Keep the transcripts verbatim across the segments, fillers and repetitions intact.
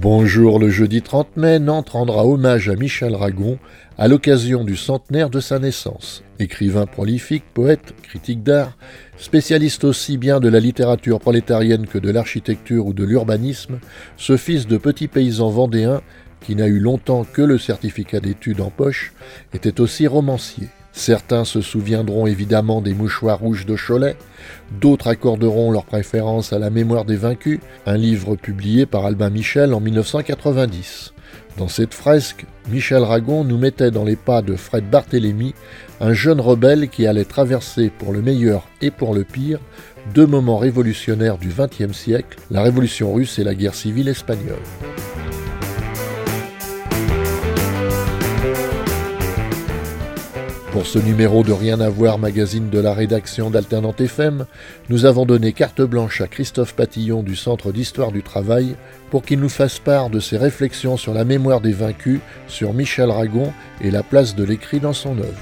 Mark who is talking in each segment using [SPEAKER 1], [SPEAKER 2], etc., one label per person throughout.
[SPEAKER 1] Bonjour, le jeudi trente mai, Nantes rendra hommage à Michel Ragon à l'occasion du centenaire de sa naissance. Écrivain prolifique, poète, critique d'art, spécialiste aussi bien de la littérature prolétarienne que de l'architecture ou de l'urbanisme, ce fils de petit paysan vendéen, qui n'a eu longtemps que le certificat d'études en poche, était aussi romancier. Certains se souviendront évidemment des Mouchoirs rouges de Cholet, d'autres accorderont leur préférence à La mémoire des vaincus, un livre publié par Albin Michel en dix-neuf cent quatre-vingt-dix. Dans cette fresque, Michel Ragon nous mettait dans les pas de Fred Barthélemy, un jeune rebelle qui allait traverser pour le meilleur et pour le pire deux moments révolutionnaires du vingtième siècle, la Révolution russe et la guerre civile espagnole. Pour ce numéro de Rien à voir, magazine de la rédaction d'Alternante F M, nous avons donné carte blanche à Christophe Patillon du Centre d'Histoire du Travail pour qu'il nous fasse part de ses réflexions sur la mémoire des vaincus, sur Michel Ragon et la place de l'écrit dans son œuvre.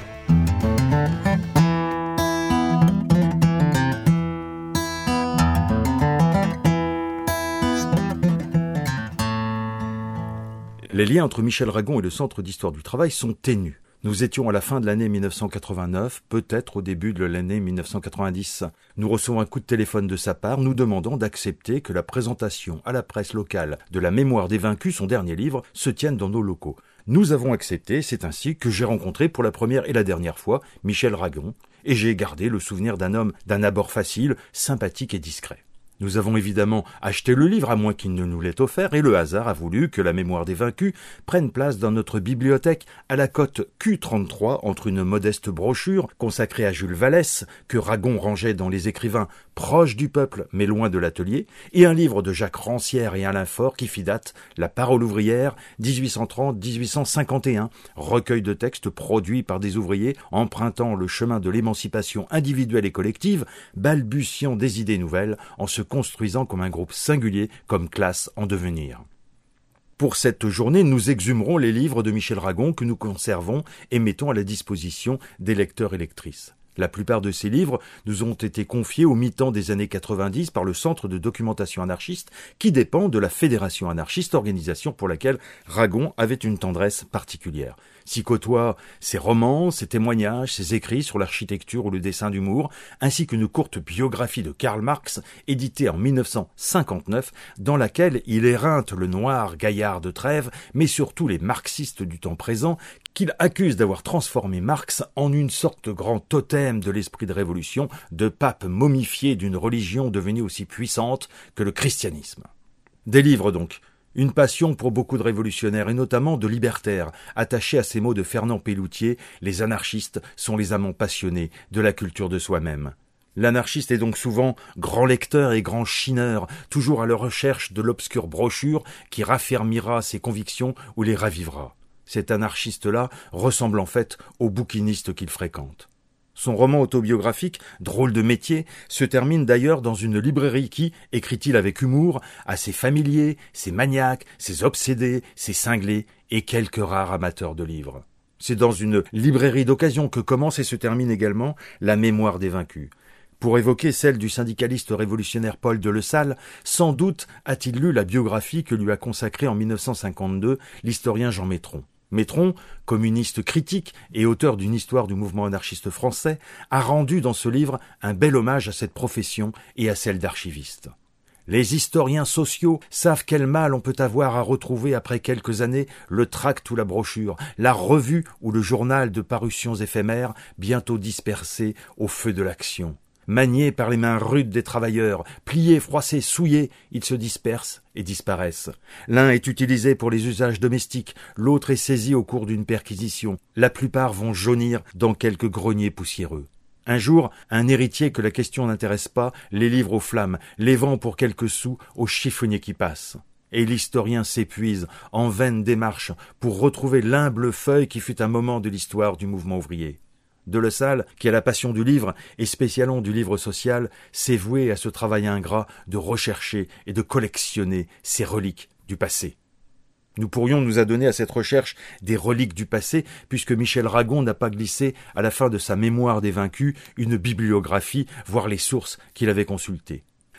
[SPEAKER 2] Les liens entre Michel Ragon et le Centre d'Histoire du Travail sont ténus. Nous étions à la fin de l'année mille neuf cent quatre-vingt-neuf, peut-être au début de l'année mille neuf cent quatre-vingt-dix. Nous recevons un coup de téléphone de sa part, nous demandant d'accepter que la présentation à la presse locale de La mémoire des vaincus, son dernier livre, se tienne dans nos locaux. Nous avons accepté, c'est ainsi que j'ai rencontré pour la première et la dernière fois Michel Ragon, et j'ai gardé le souvenir d'un homme d'un abord facile, sympathique et discret. Nous avons évidemment acheté le livre à moins qu'il ne nous l'ait offert, et le hasard a voulu que La mémoire des vaincus prenne place dans notre bibliothèque à la cote Q trente-trois, entre une modeste brochure consacrée à Jules Vallès, que Ragon rangeait dans les écrivains proches du peuple mais loin de l'atelier, et un livre de Jacques Rancière et Alain Faure qui fit date, La parole ouvrière, dix-huit cent trente à dix-huit cent cinquante et un, recueil de textes produits par des ouvriers empruntant le chemin de l'émancipation individuelle et collective, balbutiant des idées nouvelles en se construisant comme un groupe singulier, comme classe en devenir. Pour cette journée, nous exhumerons les livres de Michel Ragon que nous conservons et mettons à la disposition des lecteurs et lectrices. La plupart de ces livres nous ont été confiés au mi-temps des années quatre-vingt-dix par le Centre de documentation anarchiste qui dépend de la Fédération anarchiste, organisation pour laquelle Ragon avait une tendresse particulière. S'y côtoient ses romans, ses témoignages, ses écrits sur l'architecture ou le dessin d'humour, ainsi qu'une courte biographie de Karl Marx, éditée en mille neuf cent cinquante-neuf, dans laquelle il éreinte le noir gaillard de Trèves, mais surtout les marxistes du temps présent, qu'il accuse d'avoir transformé Marx en une sorte de grand totem de l'esprit de révolution, de pape momifié d'une religion devenue aussi puissante que le christianisme. Des livres donc, une passion pour beaucoup de révolutionnaires et notamment de libertaires, attachés à ces mots de Fernand Pelloutier, les anarchistes sont les amants passionnés de la culture de soi-même. L'anarchiste est donc souvent grand lecteur et grand chineur, toujours à la recherche de l'obscure brochure qui raffermira ses convictions ou les ravivera. Cet anarchiste-là ressemble en fait au bouquiniste qu'il fréquente. Son roman autobiographique, Drôle de métier, se termine d'ailleurs dans une librairie qui, écrit-il avec humour, a ses familiers, ses maniaques, ses obsédés, ses cinglés et quelques rares amateurs de livres. C'est dans une librairie d'occasion que commence et se termine également La mémoire des vaincus. Pour évoquer celle du syndicaliste révolutionnaire Paul de Lassalle, sans doute a-t-il lu la biographie que lui a consacrée en mille neuf cent cinquante-deux l'historien Jean Métron. Métron, communiste critique et auteur d'une histoire du mouvement anarchiste français, a rendu dans ce livre un bel hommage à cette profession et à celle d'archiviste. Les historiens sociaux savent quel mal on peut avoir à retrouver après quelques années le tract ou la brochure, la revue ou le journal de parutions éphémères, bientôt dispersés au feu de l'action. Maniés par les mains rudes des travailleurs, pliés, froissés, souillés, ils se dispersent et disparaissent. L'un est utilisé pour les usages domestiques, l'autre est saisi au cours d'une perquisition. La plupart vont jaunir dans quelques greniers poussiéreux. Un jour, un héritier que la question n'intéresse pas les livre aux flammes, les vend pour quelques sous aux chiffonniers qui passent. Et l'historien s'épuise en vaines démarches pour retrouver l'humble feuille qui fut un moment de l'histoire du mouvement ouvrier. De Lassalle, qui a la passion du livre et spécialement du livre social, s'est voué à ce travail ingrat de rechercher et de collectionner ces reliques du passé. Nous pourrions nous adonner à cette recherche des reliques du passé, puisque Michel Ragon n'a pas glissé, à la fin de sa mémoire des vaincus, une bibliographie, voire les sources qu'il avait consultées.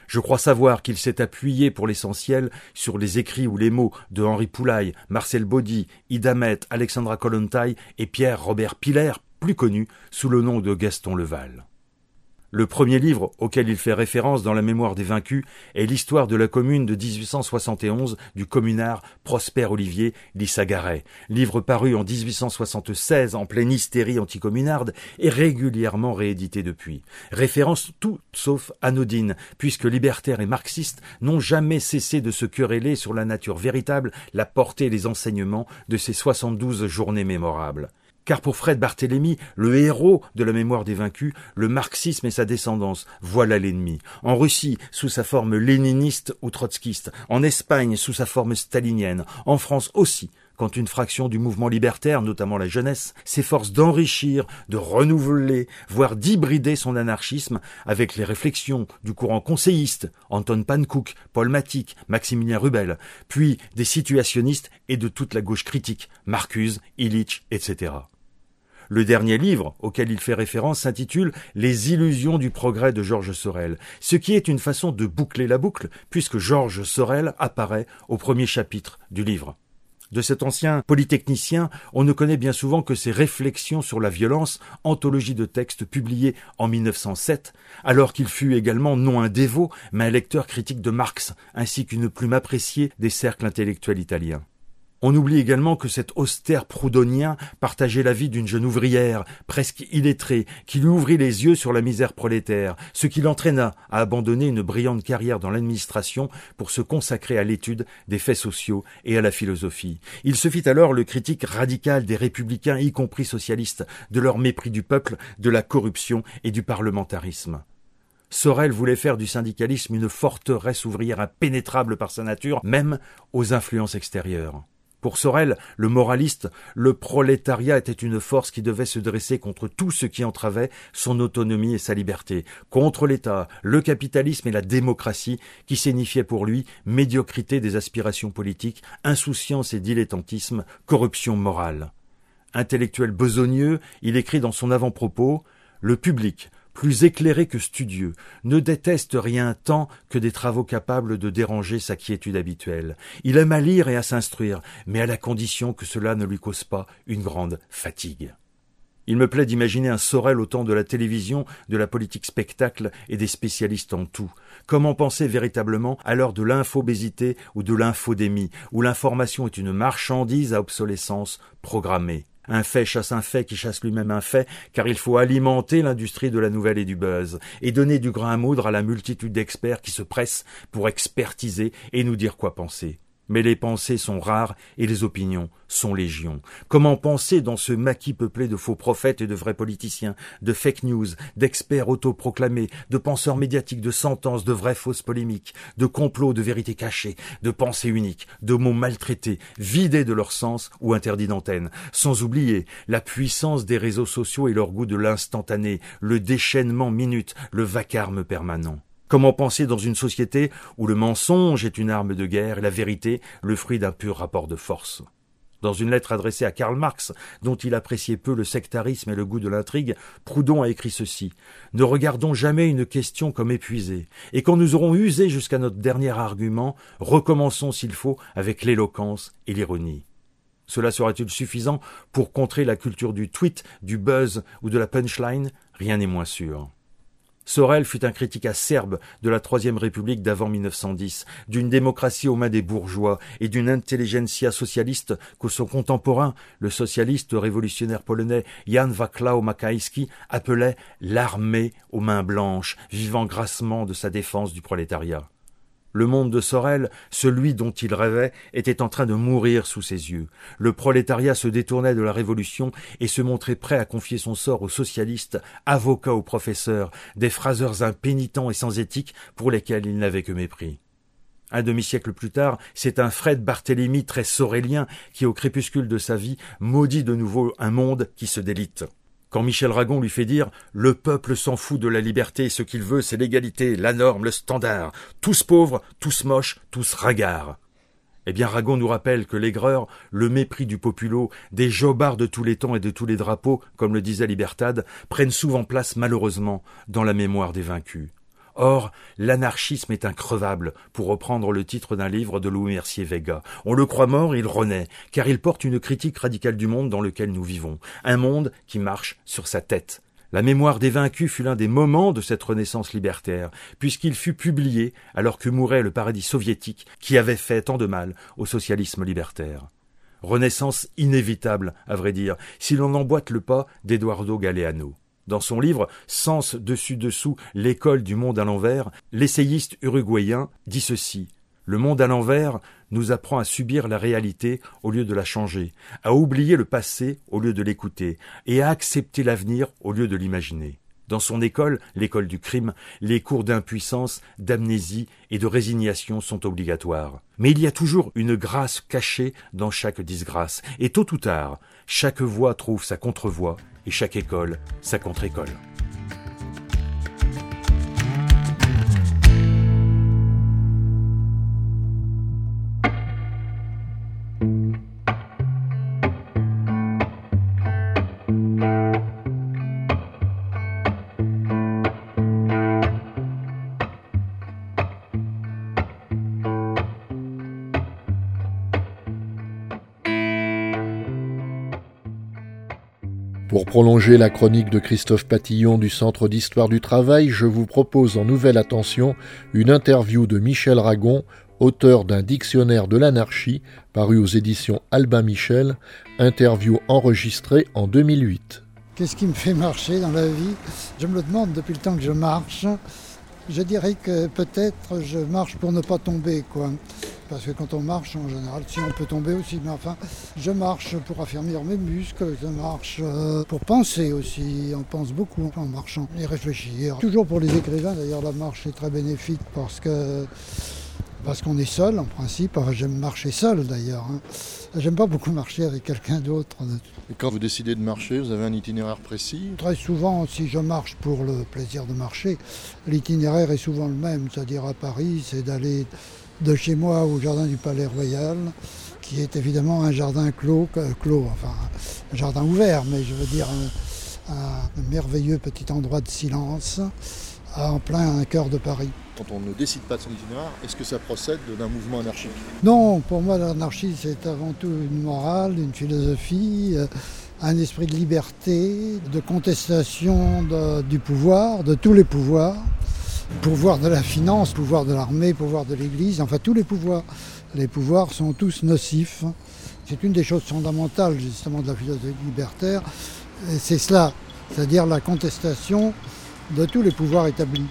[SPEAKER 2] Je crois savoir qu'il s'est appuyé pour l'essentiel sur les écrits ou les mots de Henri Poulaille, Marcel Baudy, Ida Met, Alexandra Kollontai et Pierre-Robert Piller, plus connu sous le nom de Gaston Leval. Le premier livre auquel il fait référence dans la mémoire des vaincus est l'histoire de la commune de dix-huit cent soixante et onze du communard Prosper Olivier Lissagaray, livre paru en dix-huit cent soixante-seize en pleine hystérie anticommunarde et régulièrement réédité depuis. Référence tout sauf anodine, puisque libertaires et marxistes n'ont jamais cessé de se quereller sur la nature véritable, la portée et les enseignements de ces soixante-douze journées mémorables. Car pour Fred Barthélemy, le héros de la mémoire des vaincus, le marxisme et sa descendance, voilà l'ennemi. En Russie, sous sa forme léniniste ou trotskiste, en Espagne, sous sa forme stalinienne, en France aussi, quand une fraction du mouvement libertaire, notamment la jeunesse, s'efforce d'enrichir, de renouveler, voire d'hybrider son anarchisme avec les réflexions du courant conseilliste, Anton Pankouk, Paul Matic, Maximilien Rubel, puis des situationnistes et de toute la gauche critique, Marcuse, Illich, et cetera. Le dernier livre auquel il fait référence s'intitule « Les illusions du progrès » de Georges Sorel, ce qui est une façon de boucler la boucle, puisque Georges Sorel apparaît au premier chapitre du livre. De cet ancien polytechnicien, on ne connaît bien souvent que ses réflexions sur la violence, anthologie de textes publiée en mille neuf cent sept, alors qu'il fut également non un dévot, mais un lecteur critique de Marx, ainsi qu'une plume appréciée des cercles intellectuels italiens. On oublie également que cet austère proudhonien partageait la vie d'une jeune ouvrière, presque illettrée, qui lui ouvrit les yeux sur la misère prolétaire, ce qui l'entraîna à abandonner une brillante carrière dans l'administration pour se consacrer à l'étude des faits sociaux et à la philosophie. Il se fit alors le critique radical des républicains, y compris socialistes, de leur mépris du peuple, de la corruption et du parlementarisme. Sorel voulait faire du syndicalisme une forteresse ouvrière impénétrable par sa nature, même aux influences extérieures. Pour Sorel, le moraliste, le prolétariat était une force qui devait se dresser contre tout ce qui entravait son autonomie et sa liberté, contre l'État, le capitalisme et la démocratie, qui signifiaient pour lui médiocrité des aspirations politiques, insouciance et dilettantisme, corruption morale. Intellectuel besogneux, il écrit dans son avant-propos « Le public, plus éclairé que studieux, ne déteste rien tant que des travaux capables de déranger sa quiétude habituelle. Il aime à lire et à s'instruire, mais à la condition que cela ne lui cause pas une grande fatigue. » Il me plaît d'imaginer un Sorel au temps de la télévision, de la politique spectacle et des spécialistes en tout. Comment penser véritablement à l'heure de l'infobésité ou de l'infodémie, où l'information est une marchandise à obsolescence programmée. Un fait chasse un fait qui chasse lui-même un fait, car il faut alimenter l'industrie de la nouvelle et du buzz, et donner du grain à moudre à la multitude d'experts qui se pressent pour expertiser et nous dire quoi penser. Mais les pensées sont rares et les opinions sont légion. Comment penser dans ce maquis peuplé de faux prophètes et de vrais politiciens, de fake news, d'experts autoproclamés, de penseurs médiatiques, de sentences, de vraies fausses polémiques, de complots, de vérités cachées, de pensées uniques, de mots maltraités, vidés de leur sens ou interdits d'antenne, sans oublier la puissance des réseaux sociaux et leur goût de l'instantané, le déchaînement minute, le vacarme permanent. Comment penser dans une société où le mensonge est une arme de guerre et la vérité le fruit d'un pur rapport de force? Dans une lettre adressée à Karl Marx, dont il appréciait peu le sectarisme et le goût de l'intrigue, Proudhon a écrit ceci. « Ne regardons jamais une question comme épuisée, et quand nous aurons usé jusqu'à notre dernier argument, recommençons s'il faut avec l'éloquence et l'ironie. » Cela sera-t-il suffisant pour contrer la culture du tweet, du buzz ou de la punchline? Rien n'est moins sûr. Sorel fut un critique acerbe de la Troisième République d'avant mille neuf cent dix, d'une démocratie aux mains des bourgeois et d'une intelligentsia socialiste que son contemporain, le socialiste révolutionnaire polonais Jan Wacław Makajski, appelait « l'armée aux mains blanches, vivant grassement de sa défense du prolétariat ». Le monde de Sorel, celui dont il rêvait, était en train de mourir sous ses yeux. Le prolétariat se détournait de la révolution et se montrait prêt à confier son sort aux socialistes, avocats ou professeurs, des phraseurs impénitents et sans éthique pour lesquels il n'avait que mépris. Un demi-siècle plus tard, c'est un Fred Barthélemy très sorélien qui, au crépuscule de sa vie, maudit de nouveau un monde qui se délite. Quand Michel Ragon lui fait dire « Le peuple s'en fout de la liberté, ce qu'il veut c'est l'égalité, la norme, le standard, tous pauvres, tous moches, tous ringards ». Eh bien Ragon nous rappelle que l'aigreur, le mépris du populo, des jobards de tous les temps et de tous les drapeaux, comme le disait Libertad, prennent souvent place malheureusement dans la mémoire des vaincus. Or, l'anarchisme est increvable, pour reprendre le titre d'un livre de Louis Mercier Vega. On le croit mort, il renaît, car il porte une critique radicale du monde dans lequel nous vivons. Un monde qui marche sur sa tête. La mémoire des vaincus fut l'un des moments de cette renaissance libertaire, puisqu'il fut publié alors que mourait le paradis soviétique qui avait fait tant de mal au socialisme libertaire. Renaissance inévitable, à vrai dire, si l'on emboîte le pas d'Eduardo Galeano. Dans son livre « Sens dessus-dessous, l'école du monde à l'envers », l'essayiste uruguayen dit ceci. Le monde à l'envers nous apprend à subir la réalité au lieu de la changer, à oublier le passé au lieu de l'écouter, et à accepter l'avenir au lieu de l'imaginer. Dans son école, l'école du crime, les cours d'impuissance, d'amnésie et de résignation sont obligatoires. Mais il y a toujours une grâce cachée dans chaque disgrâce, et tôt ou tard, chaque voie trouve sa contre-voie, et chaque école sa contre-école.
[SPEAKER 1] Pour prolonger la chronique de Christophe Patillon du Centre d'Histoire du Travail, je vous propose en nouvelle attention une interview de Michel Ragon, auteur d'un dictionnaire de l'anarchie, paru aux éditions Albin Michel, interview enregistrée en deux mille huit.
[SPEAKER 3] Qu'est-ce qui me fait marcher dans la vie ? Je me le demande depuis le temps que je marche. Je dirais que peut-être je marche pour ne pas tomber, quoi. Parce que quand on marche, en général, si on peut tomber aussi, mais enfin, je marche pour affermir mes muscles, je marche pour penser aussi, on pense beaucoup en marchant et réfléchir. Toujours pour les écrivains, d'ailleurs, la marche est très bénéfique parce que parce qu'on est seul, en principe. Enfin, j'aime marcher seul, d'ailleurs. Hein. J'aime pas beaucoup marcher avec quelqu'un d'autre.
[SPEAKER 1] Et quand vous décidez de marcher, vous avez un itinéraire précis ?
[SPEAKER 3] Très souvent, si je marche pour le plaisir de marcher, l'itinéraire est souvent le même. C'est-à-dire à Paris, c'est d'aller de chez moi au jardin du Palais Royal, qui est évidemment un jardin clos, clos enfin un jardin ouvert, mais je veux dire un, un merveilleux petit endroit de silence en plein cœur de Paris.
[SPEAKER 1] Quand on ne décide pas de son itinéraire, est-ce que ça procède d'un mouvement anarchique ?
[SPEAKER 3] Non, pour moi l'anarchie c'est avant tout une morale, une philosophie, un esprit de liberté, de contestation de, du pouvoir, de tous les pouvoirs. Pouvoir de la finance, pouvoir de l'armée, pouvoir de l'église, enfin tous les pouvoirs. Les pouvoirs sont tous nocifs. C'est une des choses fondamentales justement de la philosophie libertaire. Et c'est cela, c'est-à-dire la contestation de tous les pouvoirs établis.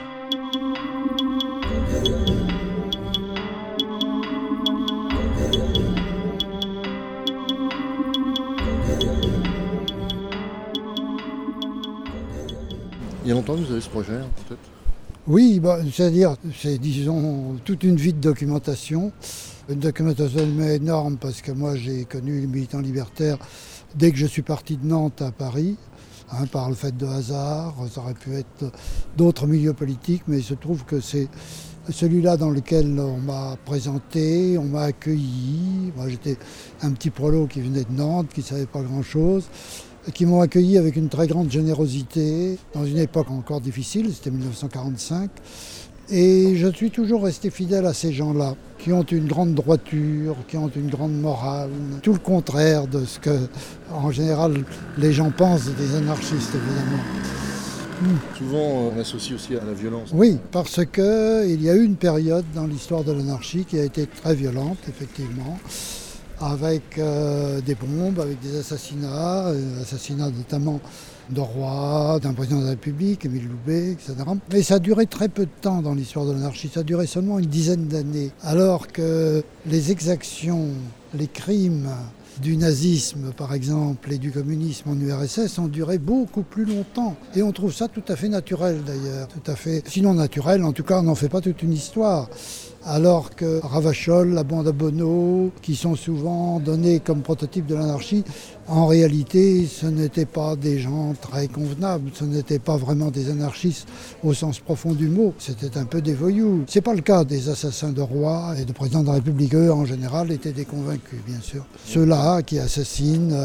[SPEAKER 1] Il y a longtemps que vous avez ce projet, peut-être ?
[SPEAKER 3] Oui, bah, c'est-à-dire, c'est disons toute une vie de documentation. Une documentation énorme parce que moi j'ai connu les militants libertaires dès que je suis parti de Nantes à Paris, hein, par le fait de hasard. Ça aurait pu être d'autres milieux politiques, mais il se trouve que c'est celui-là dans lequel on m'a présenté, on m'a accueilli. Moi j'étais un petit prolo qui venait de Nantes, qui ne savait pas grand-chose, qui m'ont accueilli avec une très grande générosité, dans une époque encore difficile, c'était dix-neuf cent quarante-cinq. Et je suis toujours resté fidèle à ces gens-là, qui ont une grande droiture, qui ont une grande morale, tout le contraire de ce que, en général, les gens pensent des anarchistes, évidemment.
[SPEAKER 1] Mmh. Souvent, on associe aussi à la violence.
[SPEAKER 3] Oui, parce qu'il y a eu une période dans l'histoire de l'anarchie qui a été très violente, effectivement, avec euh, des bombes, avec des assassinats, euh, assassinats notamment de rois, d'un président de la République, Émile Loubet, et cetera. Mais ça a duré très peu de temps dans l'histoire de l'anarchie, ça a duré seulement une dizaine d'années, alors que les exactions, les crimes du nazisme, par exemple, et du communisme en U R S S ont duré beaucoup plus longtemps. Et on trouve ça tout à fait naturel, d'ailleurs. Tout à fait, sinon naturel, en tout cas, on n'en fait pas toute une histoire. Alors que Ravachol, la bande à Bono, qui sont souvent donnés comme prototypes de l'anarchie, en réalité, ce n'étaient pas des gens très convenables, ce n'étaient pas vraiment des anarchistes au sens profond du mot, c'était un peu des voyous. C'est pas le cas des assassins de rois et de présidents de la République, eux, en général, étaient des convaincus, bien sûr. Ceux-là qui assassinent, euh,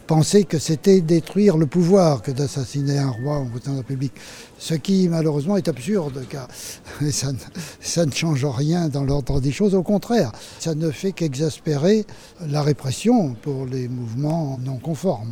[SPEAKER 3] pensaient que c'était détruire le pouvoir que d'assassiner un roi en votant la République. Ce qui, malheureusement, est absurde, car ça ne, ça ne change rien dans l'ordre des choses. Au contraire, ça ne fait qu'exaspérer la répression pour les mouvements non conformes.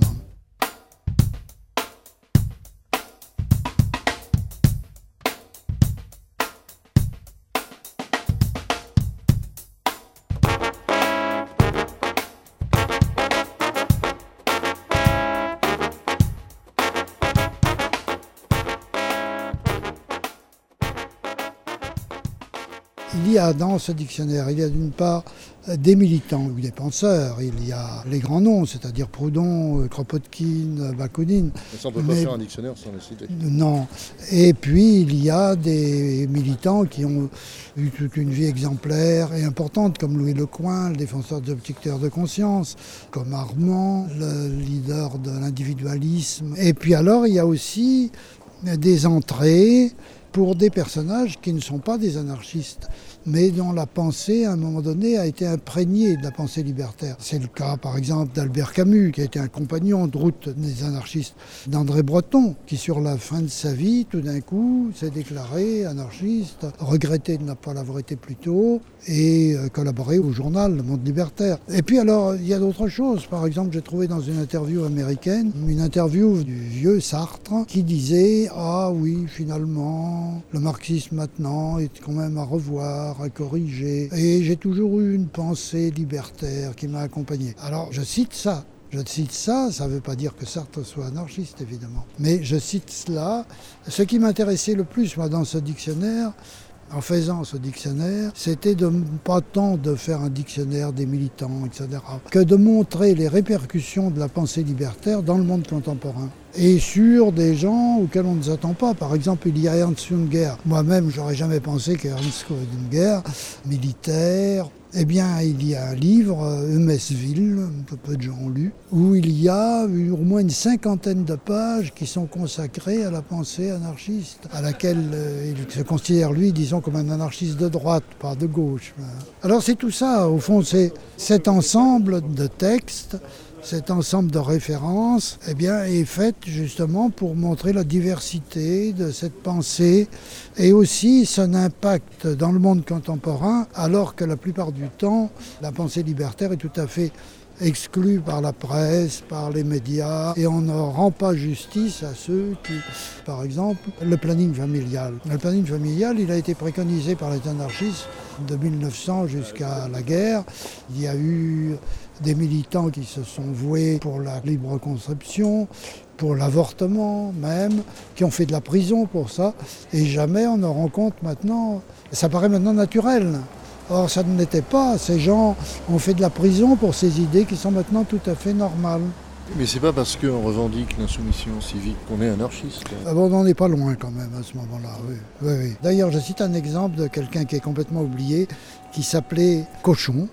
[SPEAKER 3] Il y a dans ce dictionnaire, il y a d'une part des militants ou des penseurs, il y a les grands noms, c'est-à-dire Proudhon, Kropotkin, Bakounine.
[SPEAKER 1] Mais ça, on ne peut pas faire un dictionnaire sans les citer.
[SPEAKER 3] Non. Et puis il y a des militants qui ont eu toute une vie exemplaire et importante, comme Louis Lecoing, le défenseur des objecteurs de conscience, comme Armand, le leader de l'individualisme. Et puis alors, il y a aussi des entrées pour des personnages qui ne sont pas des anarchistes, mais dont la pensée, à un moment donné, a été imprégnée de la pensée libertaire. C'est le cas, par exemple, d'Albert Camus, qui a été un compagnon de route des anarchistes, d'André Breton, qui, sur la fin de sa vie, tout d'un coup, s'est déclaré anarchiste, regretté de ne pas l'avoir été plus tôt, et collaboré au journal Le Monde Libertaire. Et puis alors, il y a d'autres choses. Par exemple, j'ai trouvé dans une interview américaine, une interview du vieux Sartre, qui disait « Ah oui, finalement, le marxisme maintenant est quand même à revoir, à corriger. » Et j'ai toujours eu une pensée libertaire qui m'a accompagné. Alors, je cite ça. Je cite ça, ça ne veut pas dire que Sartre soit anarchiste, évidemment. Mais je cite cela. Ce qui m'intéressait le plus, moi, dans ce dictionnaire, en faisant ce dictionnaire, c'était de, pas tant de faire un dictionnaire des militants, et cetera, que de montrer les répercussions de la pensée libertaire dans le monde contemporain. Et sur des gens auxquels on ne s'attend pas. Par exemple, il y a Ernst Junger. Moi-même, j'aurais jamais pensé qu'Ernst Junger, militaire, eh bien, il y a un livre, Eumesville, que peu de gens ont lu, où il y a au moins une cinquantaine de pages qui sont consacrées à la pensée anarchiste, à laquelle euh, il se considère, lui, disons, comme un anarchiste de droite, pas de gauche. Alors c'est tout ça, au fond, c'est cet ensemble de textes, cet ensemble de références, eh bien, est fait justement pour montrer la diversité de cette pensée et aussi son impact dans le monde contemporain, alors que la plupart du temps, la pensée libertaire est tout à fait exclue par la presse, par les médias, et on ne rend pas justice à ceux qui, par exemple, le planning familial. Le planning familial, il a été préconisé par les anarchistes de mille neuf cents jusqu'à la guerre. Il y a eu des militants qui se sont voués pour la libre conception, pour l'avortement même, qui ont fait de la prison pour ça, et jamais on ne rend compte maintenant, ça paraît maintenant naturel. Or, ça ne l'était pas. Ces gens ont fait de la prison pour ces idées qui sont maintenant tout à fait normales.
[SPEAKER 1] Mais c'est pas parce qu'on revendique l'insoumission civique qu'on est anarchiste.
[SPEAKER 3] Ah bon, on n'en est pas loin quand même à ce moment-là. Oui. Oui, oui. D'ailleurs, je cite un exemple de quelqu'un qui est complètement oublié, qui s'appelait Cochon,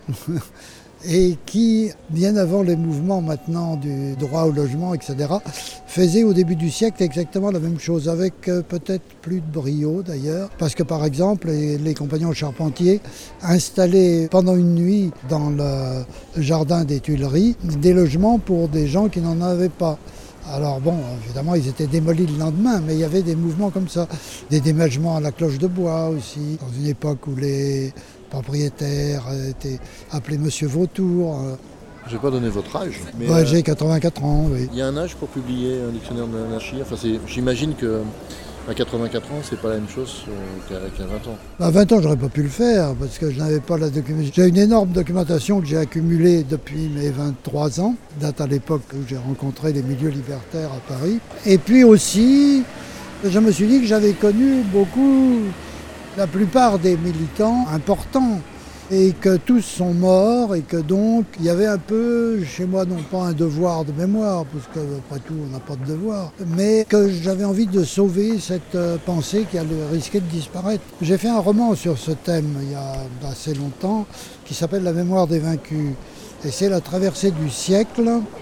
[SPEAKER 3] et qui, bien avant les mouvements maintenant du droit au logement, et cetera, faisait au début du siècle exactement la même chose, avec euh, peut-être plus de brio d'ailleurs, parce que par exemple, les, les compagnons charpentiers installaient pendant une nuit dans le jardin des Tuileries des logements pour des gens qui n'en avaient pas. Alors bon, évidemment, ils étaient démolis le lendemain, mais il y avait des mouvements comme ça, des déménagements à la cloche de bois aussi, dans une époque où les propriétaire était appelé Monsieur Vautour.
[SPEAKER 1] Je n'ai pas donné votre âge. Mais
[SPEAKER 3] ouais, euh, j'ai quatre-vingt-quatre ans, oui.
[SPEAKER 1] Il y a un âge pour publier un dictionnaire de l'anarchie. Enfin, j'imagine qu'à quatre-vingt-quatre ans, c'est pas la même chose qu'à vingt ans.
[SPEAKER 3] À vingt ans, j'aurais pas pu le faire parce que je n'avais pas la documentation. J'ai une énorme documentation que j'ai accumulée depuis mes vingt-trois ans, date à l'époque où j'ai rencontré les milieux libertaires à Paris. Et puis aussi, je me suis dit que j'avais connu beaucoup, la plupart des militants importants, et que tous sont morts, et que donc il y avait un peu, chez moi, non pas un devoir de mémoire, parce qu'après tout on n'a pas de devoir, mais que j'avais envie de sauver cette pensée qui allait risquer de disparaître. J'ai fait un roman sur ce thème il y a assez longtemps, qui s'appelle La mémoire des vaincus, et c'est la traversée du siècle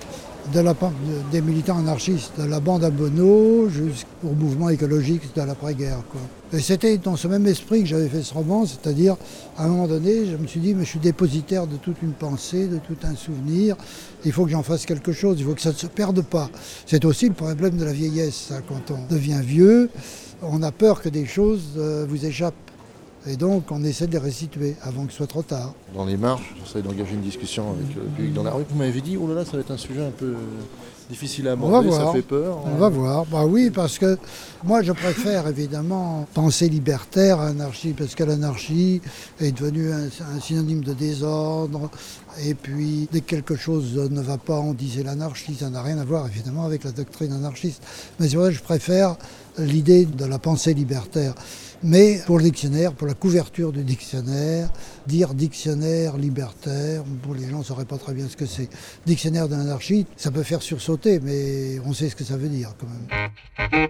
[SPEAKER 3] de la, des militants anarchistes, de la bande à Bonnot jusqu'au mouvement écologique de l'après-guerre, quoi. Et c'était dans ce même esprit que j'avais fait ce roman, c'est-à-dire, à un moment donné, je me suis dit, mais je suis dépositaire de toute une pensée, de tout un souvenir, il faut que j'en fasse quelque chose, il faut que ça ne se perde pas. C'est aussi le problème de la vieillesse, ça, quand on devient vieux, on a peur que des choses euh, vous échappent. Et donc, on essaie de les restituer avant que ce soit trop tard.
[SPEAKER 1] Dans les marches, j'essaie d'engager une discussion avec le public dans la rue. Vous m'avez dit, oh là là, ça va être un sujet un peu difficile à aborder, ça fait peur.
[SPEAKER 3] On va voir. Bah oui, parce que moi, je préfère évidemment penser libertaire à anarchie, parce que l'anarchie est devenue un, un synonyme de désordre. Et puis, dès que quelque chose ne va pas, on disait l'anarchie. Ça n'a rien à voir, évidemment, avec la doctrine anarchiste. Mais c'est vrai que je préfère l'idée de la pensée libertaire. Mais pour le dictionnaire, pour la couverture du dictionnaire, dire dictionnaire libertaire, bon, les gens ne sauraient pas très bien ce que c'est. Dictionnaire de l'anarchie, ça peut faire sursauter, mais on sait ce que ça veut dire quand même.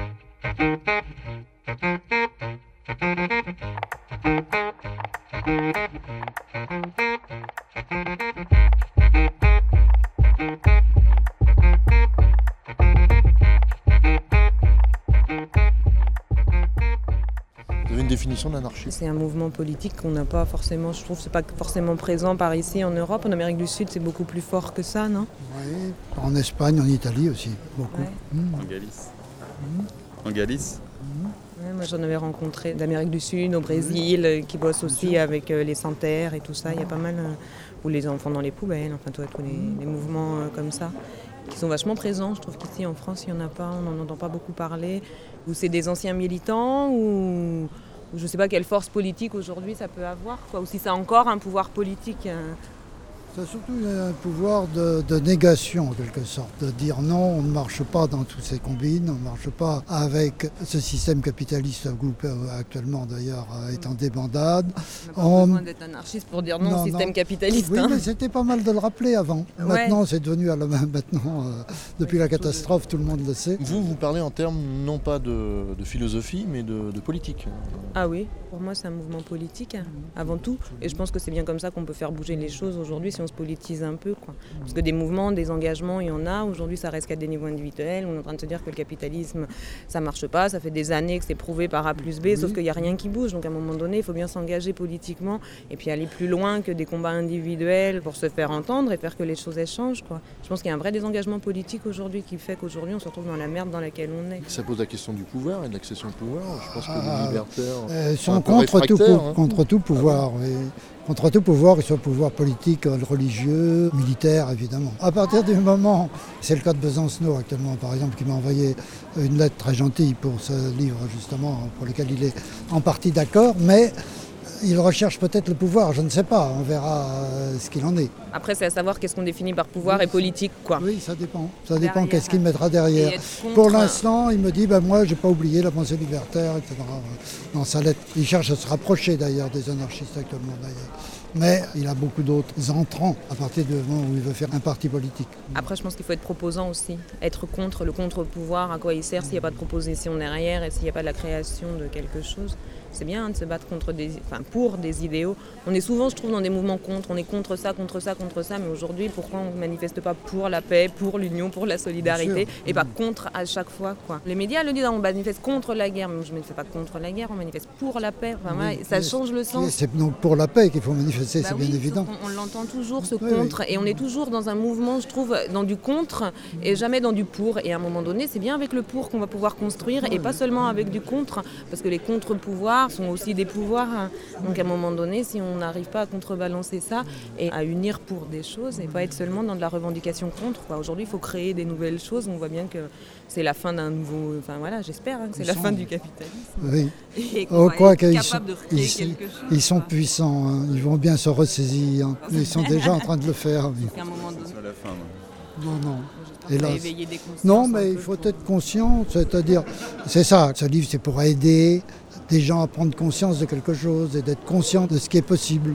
[SPEAKER 1] Vous avez une définition de l'anarchie ?
[SPEAKER 4] C'est un mouvement politique qu'on n'a pas forcément, je trouve, c'est pas forcément présent par ici en Europe. En Amérique du Sud, c'est beaucoup plus fort que ça, non ?
[SPEAKER 3] Oui, en Espagne, en Italie aussi, beaucoup.
[SPEAKER 4] Ouais.
[SPEAKER 3] Mmh.
[SPEAKER 5] En Galice. Mmh. En Galice.
[SPEAKER 4] Mmh. Ouais, moi, j'en avais rencontré d'Amérique du Sud, au Brésil, euh, qui bossent aussi avec euh, les sans-terre et tout ça. Il y a pas mal, euh, ou les enfants dans les poubelles, enfin, toi, tous les, les mouvements euh, comme ça, qui sont vachement présents. Je trouve qu'ici, en France, il n'y en a pas, on n'en entend pas beaucoup parler. Ou c'est des anciens militants, ou, ou je ne sais pas quelle force politique aujourd'hui ça peut avoir, quoi. Ou si c'est encore un pouvoir politique. Euh...
[SPEAKER 3] C'est surtout un pouvoir de, de négation, en quelque sorte, de dire non, on ne marche pas dans toutes ces combines, on ne marche pas avec ce système capitaliste actuellement d'ailleurs est en débandade.
[SPEAKER 4] On n'a pas on... besoin d'être anarchiste pour dire non, non au système non. capitaliste.
[SPEAKER 3] Oui,
[SPEAKER 4] hein.
[SPEAKER 3] mais c'était pas mal de le rappeler avant. Ouais. Maintenant, c'est devenu à la main. Maintenant, euh, depuis ouais, la catastrophe, de... tout le monde le sait.
[SPEAKER 1] Vous, vous parlez en termes non pas de, de philosophie, mais de, de politique.
[SPEAKER 4] Ah oui, pour moi, c'est un mouvement politique, hein, avant tout. Et je pense que c'est bien comme ça qu'on peut faire bouger les choses aujourd'hui, si on se politise un peu, quoi. Parce que des mouvements, des engagements, il y en a. Aujourd'hui, ça reste qu'à des niveaux individuels. On est en train de se dire que le capitalisme, ça marche pas. Ça fait des années que c'est prouvé par A plus B, oui. Sauf qu'il n'y a rien qui bouge. Donc à un moment donné, il faut bien s'engager politiquement et puis aller plus loin que des combats individuels pour se faire entendre et faire que les choses changent, quoi. Je pense qu'il y a un vrai désengagement politique aujourd'hui qui fait qu'aujourd'hui, on se retrouve dans la merde dans laquelle on est.
[SPEAKER 1] Ça pose la question du pouvoir et de l'accession au pouvoir. Je pense que ah, les libertaires
[SPEAKER 3] euh, sont contre tout, hein. contre tout pouvoir. Ah, oui. Oui. Contre tout pouvoir, que ce soit pouvoir politique, religieux, militaire, évidemment. À partir du moment, c'est le cas de Besancenot actuellement, par exemple, qui m'a envoyé une lettre très gentille pour ce livre, justement, pour lequel il est en partie d'accord, mais il recherche peut-être le pouvoir, je ne sais pas, on verra ce qu'il en est.
[SPEAKER 4] Après, c'est à savoir qu'est-ce qu'on définit par pouvoir oui, et politique, quoi.
[SPEAKER 3] Oui, ça dépend. Ça derrière, dépend qu'est-ce qu'il mettra derrière. Pour l'instant, il me dit, ben moi, j'ai pas oublié la pensée libertaire, et cetera. Dans sa lettre, il cherche à se rapprocher d'ailleurs des anarchistes actuellement, d'ailleurs. Mais il a beaucoup d'autres entrants à partir du moment où il veut faire un parti politique.
[SPEAKER 4] Après, je pense qu'il faut être proposant aussi. Être contre le contre-pouvoir, à quoi il sert s'il n'y a pas de proposition derrière et s'il n'y a pas de la création de quelque chose. C'est bien hein, de se battre contre des, enfin, pour des idéaux. On est souvent, je trouve, dans des mouvements contre. On est contre ça, contre ça, contre ça. Mais aujourd'hui, pourquoi on ne manifeste pas pour la paix, pour l'union, pour la solidarité et pas contre à chaque fois, quoi. Les médias le disent, on manifeste contre la guerre. Mais je ne manifeste pas contre la guerre, on manifeste pour la paix. Enfin, oui, ça change le sens.
[SPEAKER 3] C'est donc pour la paix qu'il faut manifester, bah c'est oui, bien évident.
[SPEAKER 4] On, on l'entend toujours, ce oui, contre. Oui. Et on est toujours dans un mouvement, je trouve, dans du contre et jamais dans du pour. Et à un moment donné, c'est bien avec le pour qu'on va pouvoir construire et pas seulement avec du contre. Parce que les contre-pouvoirs sont aussi des pouvoirs. Donc à un moment donné, si on n'arrive pas à contrebalancer ça et à unir pour des choses et pas être seulement dans de la revendication contre, quoi. Aujourd'hui, il faut créer des nouvelles choses. On voit bien que c'est la fin d'un nouveau... Enfin voilà, j'espère hein, que c'est ils la sont... fin du capitalisme.
[SPEAKER 3] Oui.
[SPEAKER 4] Et qu'on
[SPEAKER 3] oh, quoi
[SPEAKER 4] qu'ils
[SPEAKER 3] sont,
[SPEAKER 4] de recréer
[SPEAKER 3] ils,
[SPEAKER 4] quelque chose.
[SPEAKER 3] Ils sont puissants. Hein. Ils vont bien se ressaisir. Hein. Ils sont déjà en train de le faire. Oui.
[SPEAKER 4] À un moment donné...
[SPEAKER 5] C'est la fin.
[SPEAKER 3] Non, non.
[SPEAKER 4] Hélas.
[SPEAKER 3] Non, mais il faut être conscient. C'est-à-dire, c'est ça. Ce livre, c'est pour aider des gens à prendre conscience de quelque chose et d'être conscient de ce qui est possible.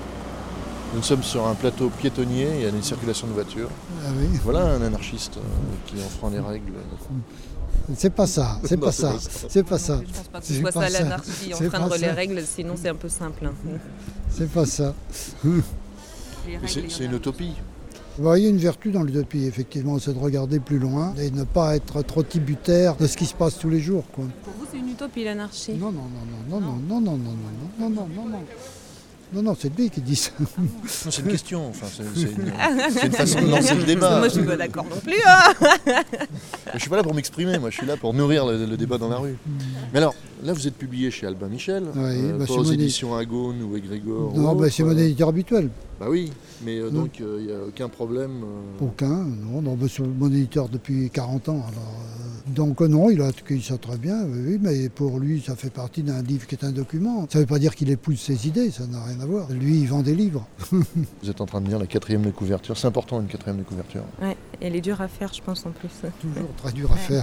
[SPEAKER 1] Nous sommes sur un plateau piétonnier, il y a une circulation de voitures.
[SPEAKER 3] Ah oui.
[SPEAKER 1] Voilà un anarchiste euh, qui enfreint les règles.
[SPEAKER 3] C'est pas ça, c'est
[SPEAKER 1] non,
[SPEAKER 3] pas,
[SPEAKER 1] c'est
[SPEAKER 3] ça.
[SPEAKER 1] pas ça,
[SPEAKER 4] c'est pas ça. Je pense pas que ce soit ça l'anarchie, enfreindre les règles, sinon c'est un peu simple. Hein.
[SPEAKER 3] C'est pas ça.
[SPEAKER 1] C'est, c'est une utopie.
[SPEAKER 3] Vous voyez une vertu dans l'utopie, effectivement, c'est de regarder plus loin et ne pas être trop tributaire de ce qui se passe tous les jours, quoi.
[SPEAKER 4] Pour vous, c'est une utopie, l'anarchie?
[SPEAKER 3] Non, non, non, non, non, non, non, non, non, non, non, non, non. Non, non, c'est lui qui dit ça.
[SPEAKER 1] Non, c'est une question, enfin, c'est, c'est, une, c'est une façon de lancer le débat.
[SPEAKER 4] Moi, je suis pas d'accord non plus. Hein.
[SPEAKER 1] Je suis pas là pour m'exprimer, moi, je suis là pour nourrir le, le débat dans la rue. Mais alors, là, vous êtes publié chez Albin Michel,
[SPEAKER 3] Oui,
[SPEAKER 1] euh,
[SPEAKER 3] bah,
[SPEAKER 1] pas
[SPEAKER 3] c'est
[SPEAKER 1] aux
[SPEAKER 3] mon
[SPEAKER 1] éditions Agone ou Égrégore.
[SPEAKER 3] Non,
[SPEAKER 1] ou
[SPEAKER 3] bah,
[SPEAKER 1] autre,
[SPEAKER 3] c'est mon
[SPEAKER 1] euh.
[SPEAKER 3] éditeur habituel.
[SPEAKER 1] Bah oui, mais euh, donc il n'y a aucun problème. euh.
[SPEAKER 3] Aucun, non, non bah, c'est mon éditeur depuis quarante ans. Alors, euh, donc euh, non, il a accueilli ça très bien, oui, oui, mais pour lui, ça fait partie d'un livre qui est un document. Ça ne veut pas dire qu'il épouse ses idées, ça n'a rien à voir. Lui, il vend des livres.
[SPEAKER 1] Vous êtes en train de lire la quatrième de couverture, c'est important une quatrième de couverture.
[SPEAKER 4] Ouais, elle est dure à faire, je pense, en plus.
[SPEAKER 3] Toujours très dur à faire.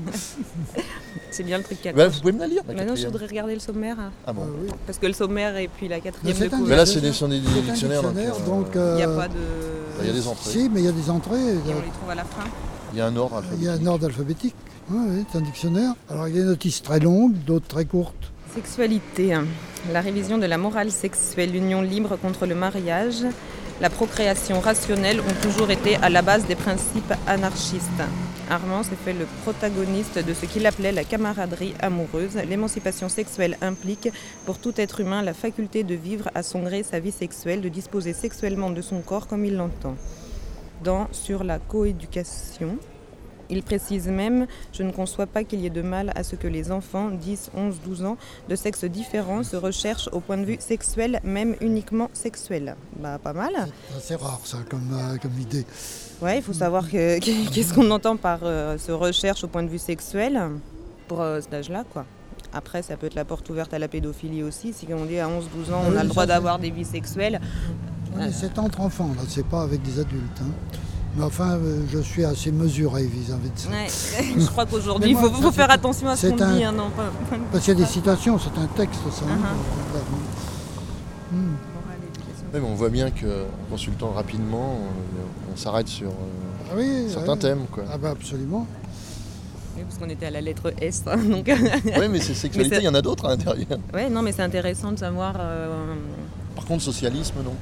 [SPEAKER 4] C'est bien le truc qui a.
[SPEAKER 1] Bah, vous pouvez me la lire, la
[SPEAKER 4] Maintenant, je
[SPEAKER 1] quatrième.
[SPEAKER 4] voudrais regarder le sommaire. hein.
[SPEAKER 1] Ah bon.
[SPEAKER 3] Ah oui.
[SPEAKER 4] Parce que le sommaire et puis la quatrième
[SPEAKER 3] Mais c'est
[SPEAKER 4] de
[SPEAKER 3] un-
[SPEAKER 1] Mais là,
[SPEAKER 4] couverture,
[SPEAKER 1] c'est des, sont des
[SPEAKER 3] C'est un
[SPEAKER 1] dictionnaires, donc,
[SPEAKER 3] dictionnaire,
[SPEAKER 1] euh,
[SPEAKER 3] donc,
[SPEAKER 4] il n'y a
[SPEAKER 3] euh,
[SPEAKER 4] pas de.
[SPEAKER 1] il y a des entrées.
[SPEAKER 3] Si, mais il y a des entrées.
[SPEAKER 4] Et on les trouve à la fin.
[SPEAKER 1] Il y a un ordre
[SPEAKER 3] Il y a
[SPEAKER 1] alphabétique.
[SPEAKER 3] un ordre alphabétique. Oui, oui, c'est un dictionnaire. Alors, il y a des notices très longues, d'autres très courtes.
[SPEAKER 4] Sexualité. La révision de la morale sexuelle, l'union libre contre le mariage, la procréation rationnelle ont toujours été à la base des principes anarchistes. Armand s'est fait le protagoniste de ce qu'il appelait la camaraderie amoureuse. L'émancipation sexuelle implique pour tout être humain la faculté de vivre à son gré sa vie sexuelle, de disposer sexuellement de son corps comme il l'entend. Dans Sur la coéducation, il précise même « Je ne conçois pas qu'il y ait de mal à ce que les enfants, dix, onze, douze ans, de sexe différent, se recherchent au point de vue sexuel, même uniquement sexuel. » Bah, pas mal.
[SPEAKER 3] C'est assez rare, ça, comme, euh, comme idée.
[SPEAKER 4] Ouais, il faut savoir que, qu'est-ce qu'on entend par euh, se recherche au point de vue sexuel pour euh, cet âge-là, quoi. Après, ça peut être la porte ouverte à la pédophilie aussi. Si on dit à onze, douze ans,
[SPEAKER 3] Ah
[SPEAKER 4] on
[SPEAKER 3] oui,
[SPEAKER 4] a le
[SPEAKER 3] ça,
[SPEAKER 4] droit
[SPEAKER 3] c'est-
[SPEAKER 4] d'avoir des vies sexuelles.
[SPEAKER 3] Oui, mais c'est entre enfants, là, c'est pas avec des adultes. hein. Mais enfin, euh, je suis assez mesuré vis-à-vis de ça.
[SPEAKER 4] Ouais, je crois qu'aujourd'hui, il
[SPEAKER 3] Mais
[SPEAKER 4] faut,
[SPEAKER 3] moi,
[SPEAKER 4] faut
[SPEAKER 3] ça,
[SPEAKER 4] faire
[SPEAKER 3] c'est-
[SPEAKER 4] attention à ce
[SPEAKER 3] c'est
[SPEAKER 4] qu'on
[SPEAKER 3] un-
[SPEAKER 4] dit. Hein, non, pas-
[SPEAKER 3] Parce qu'il y a des citations, c'est un texte, ça. hein.
[SPEAKER 4] Uh-huh.
[SPEAKER 3] Hmm.
[SPEAKER 1] Oui, mais on voit bien qu'en consultant rapidement, on, on s'arrête sur euh,
[SPEAKER 3] Ah oui,
[SPEAKER 1] certains
[SPEAKER 3] ouais.
[SPEAKER 1] thèmes. Quoi.
[SPEAKER 3] Ah bah absolument.
[SPEAKER 4] Oui, parce qu'on était à la lettre S. hein, donc...
[SPEAKER 1] Oui, mais c'est sexualité,
[SPEAKER 4] Mais c'est-
[SPEAKER 1] il y en a d'autres à l'intérieur.
[SPEAKER 4] ouais, non, mais c'est intéressant de savoir. euh,
[SPEAKER 1] Par contre, socialisme, non.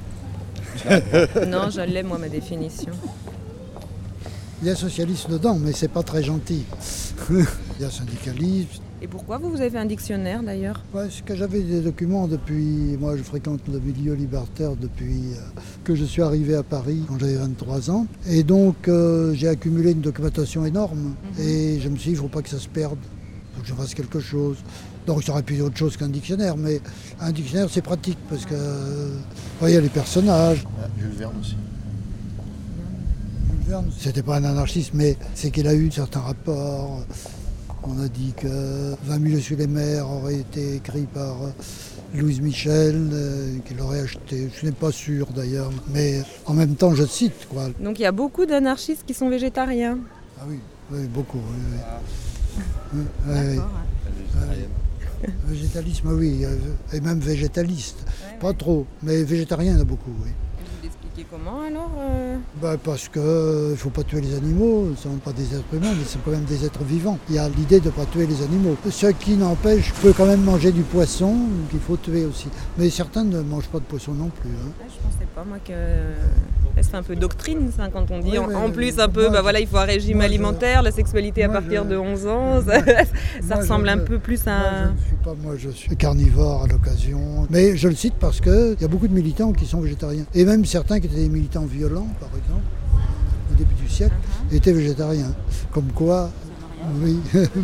[SPEAKER 4] Non, je l'ai, moi, ma définition.
[SPEAKER 3] Il y a socialisme dedans, mais c'est pas très gentil. Il y a syndicalisme.
[SPEAKER 4] Et pourquoi vous, vous avez fait un dictionnaire d'ailleurs?
[SPEAKER 3] Ouais, c'est que j'avais des documents depuis. Moi, je fréquente le milieu libertaire depuis euh, que je suis arrivé à Paris quand j'avais vingt-trois ans. Et donc, euh, j'ai accumulé une documentation énorme.
[SPEAKER 4] Mhm.
[SPEAKER 3] Et je me suis dit, il ne faut pas que ça se perde. Il faut que je fasse quelque chose. Donc, j'aurais pu dire autre chose qu'un dictionnaire. Mais un dictionnaire, c'est pratique parce que. euh, ouais, il y a les personnages.
[SPEAKER 1] Ah, Jules Verne aussi.
[SPEAKER 3] Jules Verne, c'était pas un anarchiste, mais c'est qu'il a eu certains rapports. On a dit que vingt mille sur les mers aurait été écrit par euh, Louise Michel, euh, qu'il aurait acheté. Je n'ai pas sûr d'ailleurs, mais en même temps, je cite, quoi.
[SPEAKER 4] Donc il y a beaucoup d'anarchistes qui sont végétariens.
[SPEAKER 3] Ah oui, oui beaucoup. Oui, oui. Oui, oui, oui.
[SPEAKER 4] D'accord.
[SPEAKER 3] Végétalisme, oui, euh, et même végétaliste. Pas trop, mais végétarien, il y en a beaucoup, oui.
[SPEAKER 4] Vous expliquez comment alors euh
[SPEAKER 3] Ben, parce qu'il ne faut pas tuer les animaux, ce ne sont pas des êtres humains, mais ce sont quand même des êtres vivants. Il y a l'idée de ne pas tuer les animaux. Ce qui n'empêche, on peut quand même manger du poisson, qu'il faut tuer aussi. Mais certains ne mangent pas de poisson non plus. hein.
[SPEAKER 4] Ah, je pensais pas, moi, que. Là, c'est un peu doctrine, ça, quand on dit
[SPEAKER 3] Ouais,
[SPEAKER 4] en,
[SPEAKER 3] mais
[SPEAKER 4] en plus un peu,
[SPEAKER 3] moi,
[SPEAKER 4] bah
[SPEAKER 3] je-
[SPEAKER 4] voilà, il faut un régime
[SPEAKER 3] moi, je-
[SPEAKER 4] alimentaire, la sexualité à
[SPEAKER 3] moi,
[SPEAKER 4] partir
[SPEAKER 3] je-
[SPEAKER 4] de onze ans, ça, ça
[SPEAKER 3] Moi,
[SPEAKER 4] ressemble
[SPEAKER 3] je-
[SPEAKER 4] un peu plus
[SPEAKER 3] Moi,
[SPEAKER 4] à.
[SPEAKER 3] je ne suis pas, moi, je suis carnivore à l'occasion. Mais je le cite parce qu'il y a beaucoup de militants qui sont végétariens. Et même certains qui étaient des militants violents, par exemple, au début du siècle, étaient végétariens. Comme quoi, oui.
[SPEAKER 4] Ah ouais.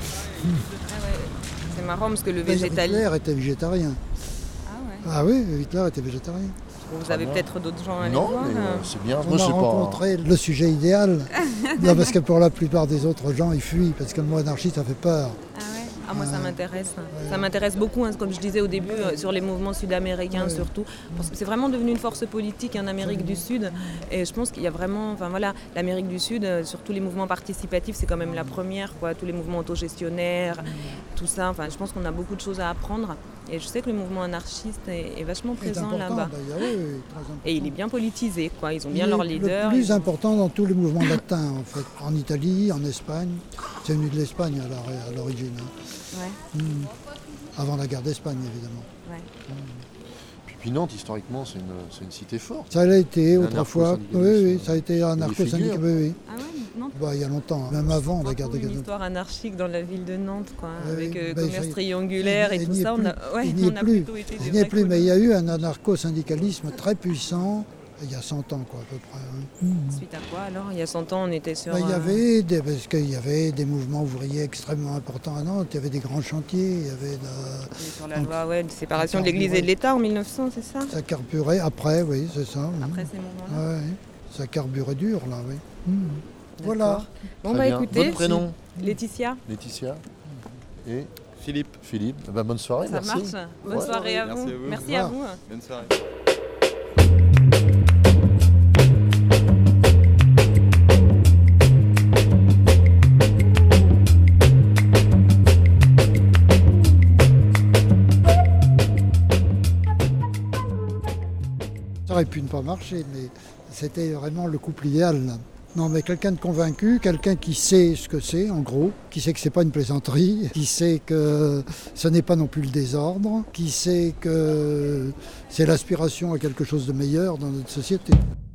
[SPEAKER 4] C'est marrant parce que le végétalisme.
[SPEAKER 3] Hitler était végétarien.
[SPEAKER 4] Ah ouais.
[SPEAKER 3] Ah oui, Hitler était végétarien.
[SPEAKER 4] Vous avez
[SPEAKER 1] bien.
[SPEAKER 4] peut-être d'autres gens à aller
[SPEAKER 1] Non,
[SPEAKER 4] voir.
[SPEAKER 1] mais
[SPEAKER 4] euh.
[SPEAKER 1] euh, c'est bien.
[SPEAKER 3] On
[SPEAKER 1] Moi,
[SPEAKER 3] a
[SPEAKER 1] c'est pas.
[SPEAKER 3] rencontré le sujet idéal. Non, parce que pour la plupart des autres gens, ils fuient. Parce que le mot anarchiste, ça fait peur.
[SPEAKER 4] Ah ouais. Ah, moi, ça
[SPEAKER 3] Ah.
[SPEAKER 4] m'intéresse. Ça m'intéresse beaucoup, hein, comme je disais au début, euh, sur les mouvements sud-américains
[SPEAKER 3] Ouais.
[SPEAKER 4] surtout. Parce que c'est vraiment devenu une force politique en Amérique du Sud. Et je pense qu'il y a vraiment. Enfin voilà, l'Amérique du Sud, euh, sur tous les mouvements participatifs, c'est quand même la première, quoi. Tous les mouvements autogestionnaires, tout ça. Enfin, je pense qu'on a beaucoup de choses à apprendre. Et je sais que le mouvement anarchiste est, est vachement
[SPEAKER 3] C'est
[SPEAKER 4] présent
[SPEAKER 3] important,
[SPEAKER 4] là-bas.
[SPEAKER 3] d'ailleurs, oui, oui, très important.
[SPEAKER 4] Et il est bien politisé, quoi. Ils ont bien
[SPEAKER 3] Il
[SPEAKER 4] leur
[SPEAKER 3] est
[SPEAKER 4] leader.
[SPEAKER 3] Le plus
[SPEAKER 4] ils ont-
[SPEAKER 3] important dans tous les mouvements latins, en fait. En Italie, en Espagne. C'est venu de l'Espagne à l'or- à l'origine. hein.
[SPEAKER 4] Ouais,
[SPEAKER 3] Hmm. Avant la guerre d'Espagne, évidemment.
[SPEAKER 4] ouais.
[SPEAKER 1] Puis Nantes, historiquement, c'est une, c'est une cité forte.
[SPEAKER 3] Ça l'a été
[SPEAKER 1] Un
[SPEAKER 3] autrefois. Oui, oui, ça a été un narco-syndicat. Oui, oui.
[SPEAKER 4] Ah ouais, Nantes.
[SPEAKER 3] Bah, il y a longtemps, même avant la guerre de
[SPEAKER 4] Une
[SPEAKER 3] Gazon.
[SPEAKER 4] histoire anarchique dans la ville de Nantes, quoi,
[SPEAKER 3] Oui,
[SPEAKER 4] avec euh,
[SPEAKER 3] ben,
[SPEAKER 4] commerce
[SPEAKER 3] ça-
[SPEAKER 4] triangulaire
[SPEAKER 3] il-
[SPEAKER 4] et
[SPEAKER 3] il
[SPEAKER 4] tout
[SPEAKER 3] n'y est
[SPEAKER 4] ça.
[SPEAKER 3] plus.
[SPEAKER 4] On a, ouais,
[SPEAKER 3] Il n'y est
[SPEAKER 4] on a
[SPEAKER 3] plus.
[SPEAKER 4] plutôt été des
[SPEAKER 3] Il n'y est
[SPEAKER 4] vrais
[SPEAKER 3] plus,
[SPEAKER 4] colons.
[SPEAKER 3] mais il y a eu un anarcho-syndicalisme très puissant il y a cent ans, quoi, à peu près. hein.
[SPEAKER 4] Suite à quoi alors? Il y a cent ans, on était sur.
[SPEAKER 3] Ben, il y
[SPEAKER 4] euh,
[SPEAKER 3] avait des, parce qu'il y avait des mouvements ouvriers extrêmement importants à Nantes, il y avait des grands chantiers, il y avait de-
[SPEAKER 4] on est sur la
[SPEAKER 3] Donc,
[SPEAKER 4] loi ouais, de séparation de
[SPEAKER 3] carburé.
[SPEAKER 4] l'Église et de l'État en mille neuf cents, c'est ça?
[SPEAKER 3] ça carburait après, oui, c'est ça. oui.
[SPEAKER 4] Après ces moments-là.
[SPEAKER 3] Ouais, ça carburait dur, là, oui. Mmh.
[SPEAKER 4] D'accord.
[SPEAKER 3] Voilà.
[SPEAKER 4] Bon,
[SPEAKER 1] Très
[SPEAKER 4] bah
[SPEAKER 1] bien.
[SPEAKER 4] écoutez,
[SPEAKER 1] Votre prénom?
[SPEAKER 4] Laetitia,
[SPEAKER 1] Laetitia et
[SPEAKER 5] Philippe,
[SPEAKER 1] Philippe. Eh ben, bonne soirée,
[SPEAKER 4] ça
[SPEAKER 1] merci.
[SPEAKER 4] marche. Bonne
[SPEAKER 1] Ouais.
[SPEAKER 4] soirée à
[SPEAKER 5] Merci
[SPEAKER 4] vous.
[SPEAKER 5] à vous.
[SPEAKER 4] Merci
[SPEAKER 3] Au
[SPEAKER 4] à
[SPEAKER 3] revoir.
[SPEAKER 4] vous.
[SPEAKER 5] bonne soirée.
[SPEAKER 3] Ça aurait pu ne pas marcher, mais c'était vraiment le couple idéal, là. Non, mais quelqu'un de convaincu, quelqu'un qui sait ce que c'est, en gros, qui sait que c'est pas une plaisanterie, qui sait que ce n'est pas non plus le désordre, qui sait que c'est l'aspiration à quelque chose de meilleur dans notre société.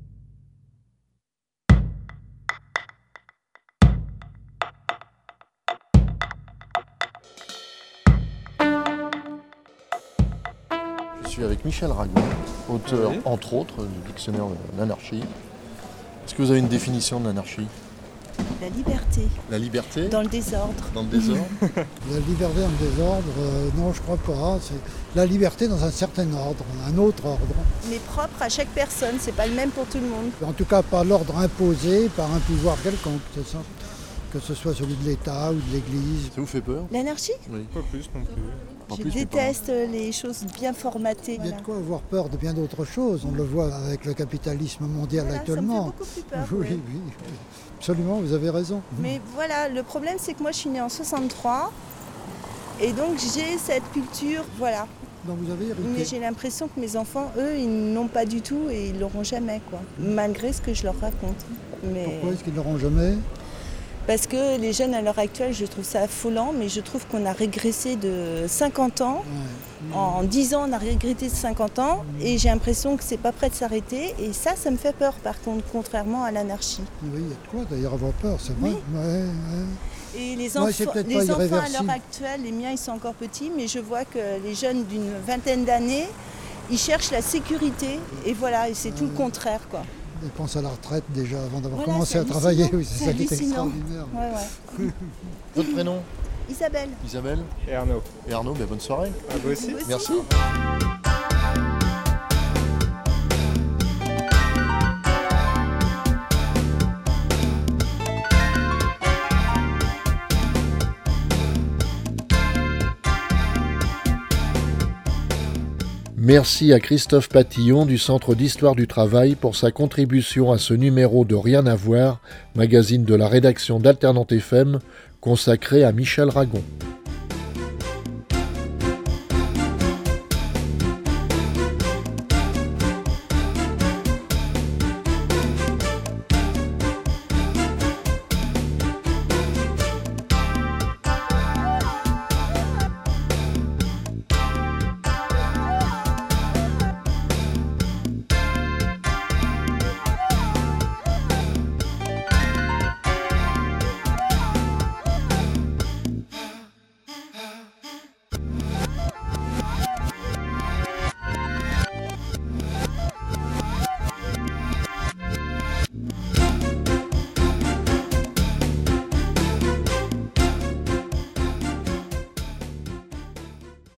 [SPEAKER 1] Je suis avec Michel Ragon, auteur,
[SPEAKER 5] Oui.
[SPEAKER 1] entre autres, du dictionnaire de l'anarchie. Est-ce que vous avez une définition de l'anarchie?
[SPEAKER 6] La liberté
[SPEAKER 1] La liberté
[SPEAKER 6] dans le désordre.
[SPEAKER 1] dans le désordre?
[SPEAKER 3] La liberté dans le désordre, euh, non, je crois pas. C'est la liberté dans un certain ordre, un autre ordre.
[SPEAKER 6] Mais propre à chaque personne, c'est pas le même pour tout le monde.
[SPEAKER 3] En tout cas, pas l'ordre imposé par un pouvoir quelconque, c'est ça. Que ce soit celui de l'État ou de l'Église.
[SPEAKER 1] Ça vous fait peur?
[SPEAKER 6] L'anarchie,
[SPEAKER 1] Oui.
[SPEAKER 5] Pas plus non plus.
[SPEAKER 1] En
[SPEAKER 6] je
[SPEAKER 1] plus, c'est pas-
[SPEAKER 6] déteste les choses bien formatées.
[SPEAKER 3] Il y a
[SPEAKER 6] Voilà.
[SPEAKER 3] de quoi avoir peur de bien d'autres choses. On le voit avec le capitalisme mondial
[SPEAKER 6] Voilà, ça me fait
[SPEAKER 3] actuellement.
[SPEAKER 6] beaucoup plus peur.
[SPEAKER 3] Oui,
[SPEAKER 6] ouais.
[SPEAKER 3] oui, oui. Absolument, vous avez raison.
[SPEAKER 6] Mais voilà, le problème c'est que moi je suis née en soixante-trois et donc j'ai cette culture, voilà.
[SPEAKER 3] Donc vous avez
[SPEAKER 6] Mais
[SPEAKER 3] hérité.
[SPEAKER 6] j'ai l'impression que mes enfants, eux, ils n'ont pas du tout et ils l'auront jamais, quoi. Malgré ce que je leur raconte. Mais...
[SPEAKER 3] Pourquoi est-ce qu'ils ne l'auront jamais?
[SPEAKER 6] Parce que les jeunes à l'heure actuelle, je trouve ça affolant, mais je trouve qu'on a régressé de cinquante ans.
[SPEAKER 3] Ouais.
[SPEAKER 6] En dix ans, on a régressé de cinquante ans et j'ai l'impression que c'est pas prêt de s'arrêter. Et ça, ça me fait peur par contre, contrairement à l'anarchie.
[SPEAKER 3] Oui, il y a de quoi d'ailleurs avoir peur, c'est vrai.
[SPEAKER 6] Oui.
[SPEAKER 3] Ouais, ouais.
[SPEAKER 6] Et les,
[SPEAKER 3] Ouais, c'est
[SPEAKER 6] enfants,
[SPEAKER 3] peut-être
[SPEAKER 6] les
[SPEAKER 3] pas
[SPEAKER 6] enfants à
[SPEAKER 3] irréversible.
[SPEAKER 6] l'heure actuelle, les miens, ils sont encore petits, mais je vois que les jeunes d'une vingtaine d'années, ils cherchent la sécurité. Et voilà, et c'est tout le contraire, quoi.
[SPEAKER 3] Ils pensent à la retraite déjà avant d'avoir
[SPEAKER 6] Voilà,
[SPEAKER 3] commencé
[SPEAKER 6] c'est
[SPEAKER 3] à travailler.
[SPEAKER 6] hallucinant.
[SPEAKER 3] Oui, c'est
[SPEAKER 6] C'est
[SPEAKER 3] ça qui est
[SPEAKER 6] hallucinant.
[SPEAKER 3] extraordinaire.
[SPEAKER 6] Ouais, ouais.
[SPEAKER 1] Votre prénom?
[SPEAKER 6] Isabelle.
[SPEAKER 1] Isabelle
[SPEAKER 5] Et Arnaud.
[SPEAKER 1] et Arnaud, ben, bonne soirée.
[SPEAKER 5] À vous aussi.
[SPEAKER 6] Vous aussi.
[SPEAKER 1] Merci. Merci à Christophe Patillon du Centre d'Histoire du Travail pour sa contribution à ce numéro de Rien à voir, magazine de la rédaction d'Alternante F M, consacré à Michel Ragon.